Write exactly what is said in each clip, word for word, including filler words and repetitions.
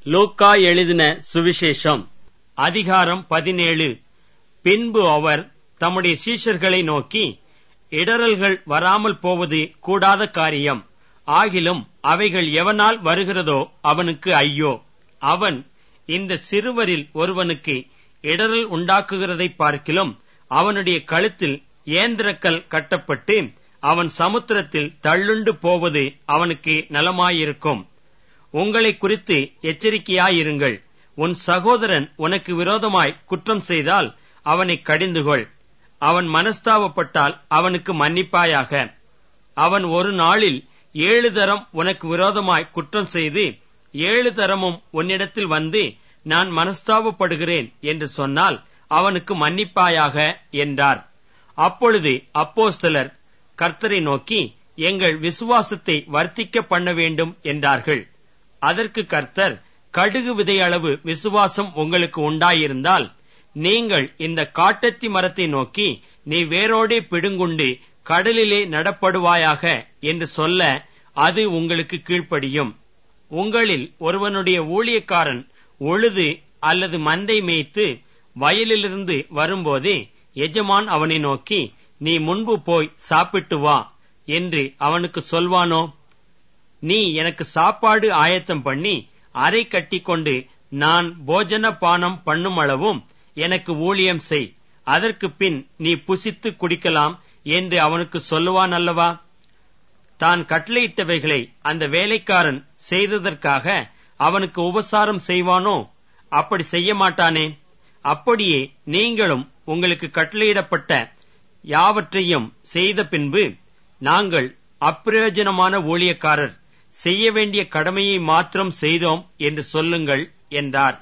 லூக்கா எழுதின சுவிசேஷம் அதிகாரம் பதினேழு. பின்பு அவர் தம்முடைய சீஷர்களை நோக்கி, இடறல்கள் வராமல் போவது கூடாத காரியம். ஆகிலும் அவைகள் எவனால் வருகிறதோ அவனுக்கு ஐயோ. அவன் இந்த சிறுவரில் ஒருவனுக்கு இடறல் உண்டாக்குகிறதை பார்க்கிலும் அவனுடைய கழுத்தில் ஏந்திரக்கல் கட்டப்பட்டு அவன் சமுத்திரத்தில் தள்ளுண்டு போவது அவனுக்கு நலமாயிருக்கும். உங்களை குறித்து எச்சரிக்கையாயிருங்கள். உன் சகோதரன் உனக்கு விரோதமாய் குற்றம் செய்தால் அவனை கடிந்துகொள். அவன் மனஸ்தாபப்பட்டால் அவனுக்கு மன்னிப்பாயாக. அவன் ஒரு நாளில் ஏழு தரம் உனக்கு விரோதமாய் குற்றம் செய்து ஏழு தரமும் உன்னிடத்தில் வந்து நான் மனஸ்தாபப்படுகிறேன் என்று சொன்னால் அவனுக்கு மன்னிப்பாயாக என்றார். அப்பொழுது அப்போஸ்தலர் கர்த்தரை நோக்கி, எங்கள் விசுவாசத்தை வர்த்திக்க பண்ண வேண்டும் என்றார்கள். அதற்கு கர்த்தர், கடுகு விதையளவு விசுவாசம் உங்களுக்கு உண்டாயிருந்தால் நீங்கள் இந்த காட்டத்தி மரத்தை நோக்கி, நீ வேரோடே பிடுங்குண்டு கடலிலே நடப்படுவாயாக என்று சொல்ல அது உங்களுக்கு கீழ்ப்படியும். உங்களில் ஒருவனுடைய ஊழியக்காரன் உழுது அல்லது மந்தை மேய்த்து வயலிலிருந்து வரும்போதே எஜமான் அவனை நோக்கி, நீ முன்பு போய் சாப்பிட்டு வா என்று அவனுக்கு சொல்வானோ? நீ எனக்கு சாப்பாடு ஆயத்தம் பண்ணி அறை கட்டிக்கொண்டு நான் போஜன பானம் பண்ணும் அளவும் எனக்கு ஊழியம் செய், அதற்கு பின் நீ புசித்து குடிக்கலாம் என்று அவனுக்கு சொல்லுவான் அல்லவா? தான் கட்டளையிட்டவைகளை அந்த வேலைக்காரன் செய்ததற்காக அவனுக்கு உபசாரம் செய்வானோ? அப்படி செய்ய மாட்டானே. அப்படியே நீங்களும் உங்களுக்கு கட்டளையிடப்பட்ட யாவற்றையும் செய்த பின்பு, நாங்கள் அப்பிரயோஜனமான ஊழியக்காரர், செய்ய வேண்டிய கடமையை மாத்திரம் செய்தோம் என்று சொல்லுங்கள் என்றார்.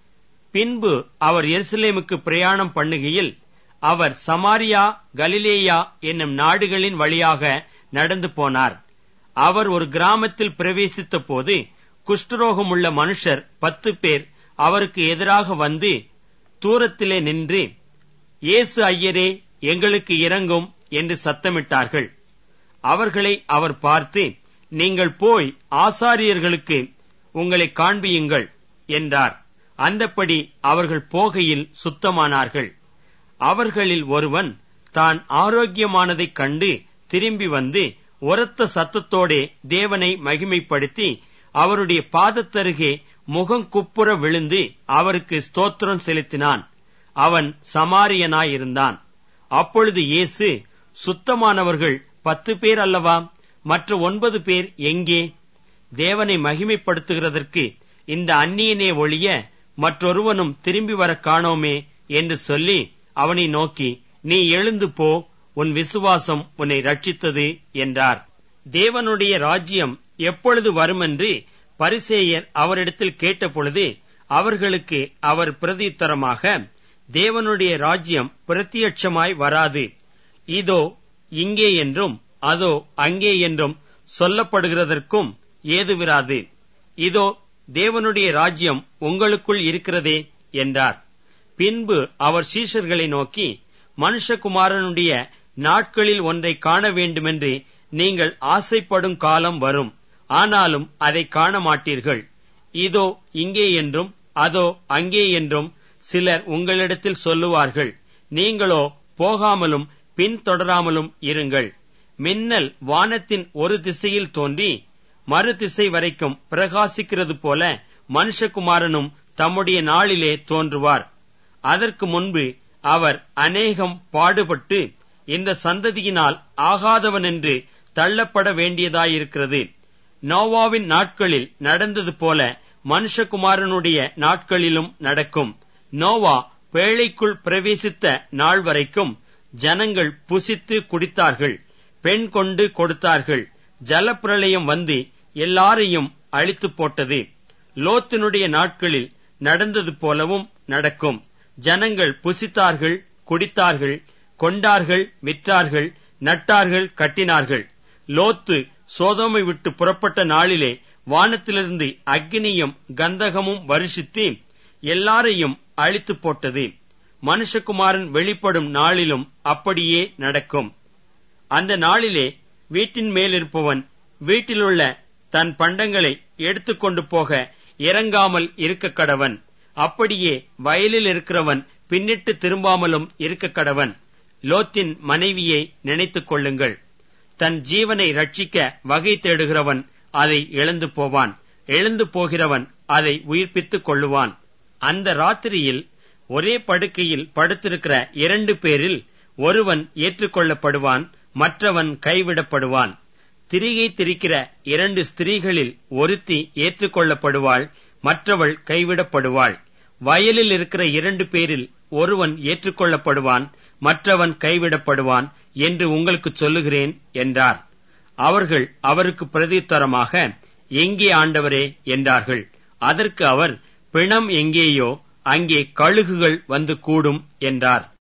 பின்பு அவர் எருசலேமுக்கு பிரயாணம் பண்ணுகையில் அவர் சமாரியா, கலிலேயா என்னும் நாடுகளின் வழியாக நடந்து போனார். அவர் ஒரு கிராமத்தில் பிரவேசித்த போது குஷ்டரோகமுள்ள மனுஷர் பத்து பேர் அவருக்கு எதிராக வந்து தூரத்திலே நின்று, இயேசு ஐயரே, எங்களுக்கு இரங்கும் என்று சத்தமிட்டார்கள். அவர்களை அவர் பார்த்து, நீங்கள் போய் ஆசாரியர்களுக்கு உங்களை காண்பியுங்கள் என்றார். அந்தப்படி அவர்கள் போகையில் சுத்தமானார்கள். அவர்களில் ஒருவன் தான் ஆரோக்கியமானதைக் கண்டு திரும்பி வந்து உரத்த சத்தத்தோடே தேவனை மகிமைப்படுத்தி அவருடைய பாதத்தருகே முகங்குப்புற விழுந்து அவருக்கு ஸ்தோத்திரம் செலுத்தினான். அவன் சமாரியனாயிருந்தான். அப்பொழுது இயேசு, சுத்தமானவர்கள் பத்து பேர் அல்லவா? மற்ற ஒன்பது பேர் எங்கே? தேவனை மகிமைப்படுத்துகிறதற்கு இந்த அந்நியனே ஒழிய மற்றொருவனும் திரும்பி வர காணோமே என்று சொல்லி அவனை நோக்கி, நீ எழுந்து போ, உன் விசுவாசம் உன்னை ரட்சித்தது என்றார். தேவனுடைய ராஜ்யம் எப்பொழுது வருமென்று பரிசேயர் அவரிடத்தில் கேட்டபொழுது அவர்களுக்கு அவர் பிரதியுத்தரமாக, தேவனுடைய ராஜ்யம் பிரத்யட்சமாய் வராது, இதோ இங்கே என்றும் அதோ அங்கே என்றும் சொல்லப்படுகிறதற்கும் ஏதுவிராது. இதோ தேவனுடைய ராஜ்யம் உங்களுக்குள் இருக்கிறதே என்றார். பின்பு அவர் சீஷர்களை நோக்கி, மனுஷகுமாரனுடைய நாட்களில் ஒன்றை காண வேண்டுமென்று நீங்கள் ஆசைப்படும் காலம் வரும், ஆனாலும் அதை காண மாட்டீர்கள். இதோ இங்கே என்றும் அதோ அங்கே என்றும் சிலர் உங்களிடத்தில் சொல்லுவார்கள். நீங்களோ போகாமலும் பின்தொடராமலும் இருங்கள். மின்னல் வானத்தின் ஒரு திசையில் தோன்றி மறு திசை வரைக்கும் பிரகாசிக்கிறது போல மனுஷகுமாரனும் தம்முடைய நாளிலே தோன்றுவார். அதற்கு முன்பு அவர் அநேகம் பாடுபட்டு இந்த சந்ததியினால் ஆகாதவன் என்று தள்ளப்பட வேண்டியதாயிருக்கிறது. நோவாவின் நாட்களில் நடந்தது போல மனுஷகுமாரனுடைய நாட்களிலும் நடக்கும். நோவா பேழைக்குள் பிரவேசித்த நாள் வரைக்கும் ஜனங்கள் புசித்து குடித்தார்கள், பெண் கொண்டு கொடுத்தார்கள். ஜலப்பிரளயம் வந்து எல்லாரையும் அழித்து போட்டது. லோத்தினுடைய நாட்களில் நடந்தது போலவும் நடக்கும். ஜனங்கள் புசித்தார்கள், குடித்தார்கள், கொண்டார்கள், விற்றார்கள், நட்டார்கள், கட்டினார்கள். லோத்து சோதோமை விட்டு புறப்பட்ட நாளிலே வானத்திலிருந்து அக்கினியும் கந்தகமும் வருஷித்து எல்லாரையும் அழித்து போட்டது. மனுஷகுமாரன் வெளிப்படும் நாளிலும் அப்படியே நடக்கும். அந்த நாளிலே வீட்டின் மேலிருப்பவன் வீட்டிலுள்ள தன் பண்டங்களை எடுத்துக்கொண்டு போக இறங்காமல் இருக்க கடவன். அப்படியே வயலில் இருக்கிறவன் பின்னிட்டு திரும்பாமலும் இருக்க கடவன். லோத்தின் மனைவியை நினைத்துக் கொள்ளுங்கள். தன் ஜீவனை ரட்சிக்க வகை தேடுகிறவன் அதை இழந்து போவான். இழந்து போகிறவன் அதை உயிர்ப்பித்துக் கொள்ளுவான். அந்த ராத்திரியில் ஒரே படுக்கையில் படுத்திருக்கிற இரண்டு பேரில் ஒருவன் ஏற்றுக்கொள்ளப்படுவான், மற்றவன் கைவிடப்படுவான். திரிகை திரிக்கிற இரண்டு ஸ்திரீகளில் ஒருத்தி ஏற்றுக்கொள்ளப்படுவாள், மற்றவள் கைவிடப்படுவாள். வயலில் இருக்கிற இரண்டு பேரில் ஒருவன் ஏற்றுக்கொள்ளப்படுவான், மற்றவன் கைவிடப்படுவான் என்று உங்களுக்கு சொல்லுகிறேன் என்றார். அவர்கள் அவருக்கு பிரதியுத்தரமாக, எங்கே ஆண்டவரே என்றார்கள். அதற்கு அவர், பிணம் எங்கேயோ அங்கே கழுகுகள் வந்து கூடும் என்றார்.